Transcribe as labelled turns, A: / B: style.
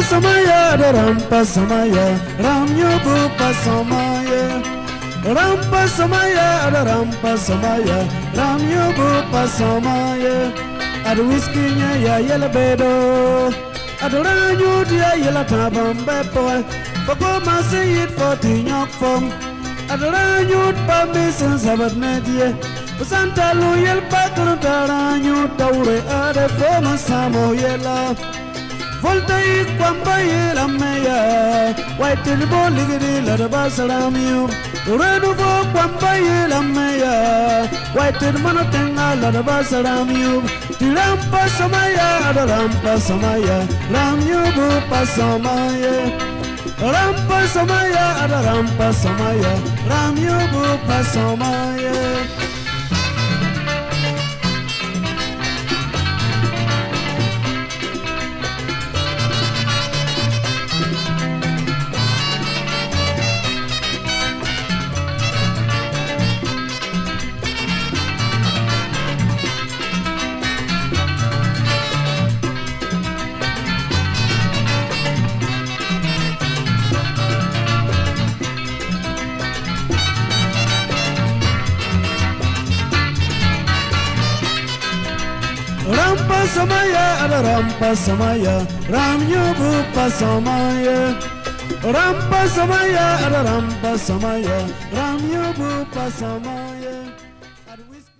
A: samaya, the rampa samaya, ram yobupa samaya. Rampa samaya, the rampa samaya, ram yobupa samaya. Ad whiskey ya yellow bedo, ad ranyu dia yellow tabam bepo. Papa must say it for Tinyok from ad ranyu permission sabat media. Santa loyal paklan taranyu taure ade foma samo yela. Volta ikwamba yela meya, white tilbo ligiri ladaba salamiu. Redu vo kwamba yela meya, white tilmano tenga ladaba salamiu. Tirampa samaya, the rampa samaya, ram yubu pasamaya. Rampa samaya, the rampa samaya, ram yubu pasamaya. Rampa samaya, ada rampa samaya, ram yubu pasamaya. Rampa samaya, ada rampa samaya, ram yubu pasamaya.